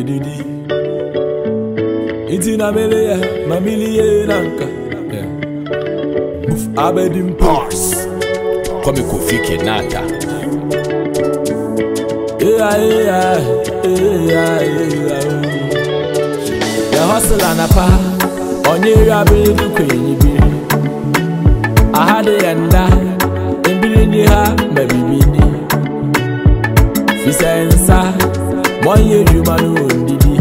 didi. Iti na mele mamili nanka. Move abedim pars. Come Kofi Kenata. Yeah. The hustle and a pa. Onye rabi du kwenye bi. Ahade yanda. Embili ni ha mabibini. Fisa ensa. Monye jumanu ondidi.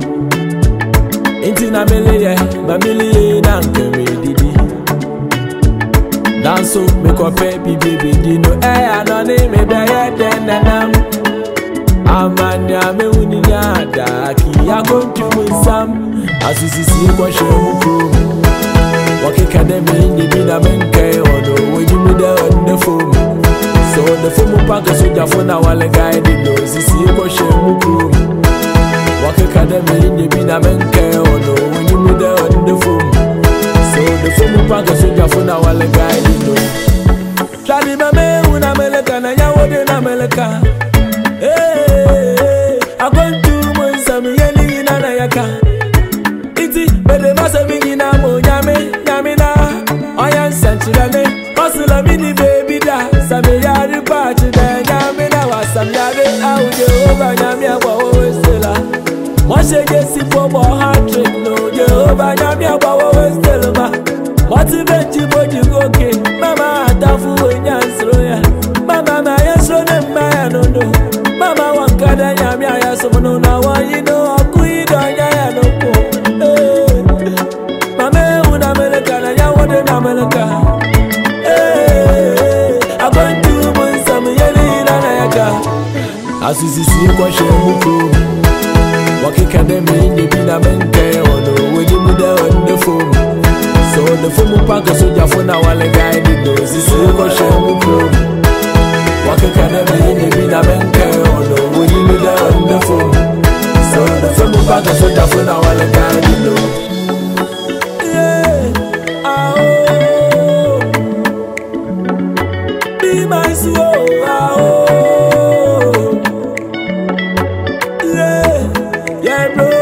Inti na mele mamili nanka me didi. Danso me kope bibi dino anone me beye denenam amanya me uninya da ki akontu nsam asisisi kwa shemu wakeka de me ndi bina menke ono wejimi de on the phone so the phone pack so jafo na wale guide no sisi kwa shemu wakeka de me ndi bina menke ono wejimi de on the phone so the phone pack so jafo na wale guide no Shadi mame una meleka na nyawo de na meleka. I going to Munsam yeli na yaka. Iti bede masa mingi na mo nyame na. Oyan sanchilane osula mini baby da. Same yari pachi da nyame na wasam yare aude over nyame agwa westela. Moshe gesi pobo heart trick no je over nyame agwa westela ma. Motivate you but you go okay. Mama atafu wenyansroya. Mama ma yesro ne maya no no. Mama wankada nyami aya somono na wayino akuido nyaya no ko. Mama una meleka na nyawode na meleka. Abantu munsam yeli na yaka. Asisisi kwa shemuko. Wakika de me ndi bina menke ono wejimu de on the phone. So the phone pack so jafo na wale guide do sisi ko shemu pro wakeka na me bi na benke ono we ni da on the phone so the phone pack so jafo na wale guide do be my soul yeah bro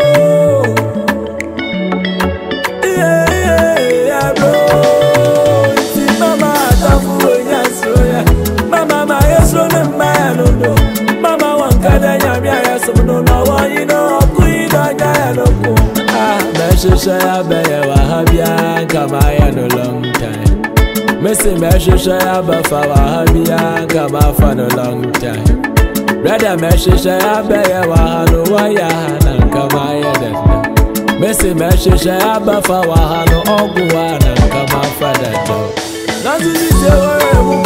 Mama wankada nyami aya somono na wayino akuida nyaya no ko. Meshisha ya beye wahabia kama ya no long time. Mesi meshisha ya bafa wahabia kama fa no long time. Brother meshisha ya beye wahano waya na kama ya dada. Mesi meshisha ya bafa wahano oguwa na kama fa dada. Nazi se wewe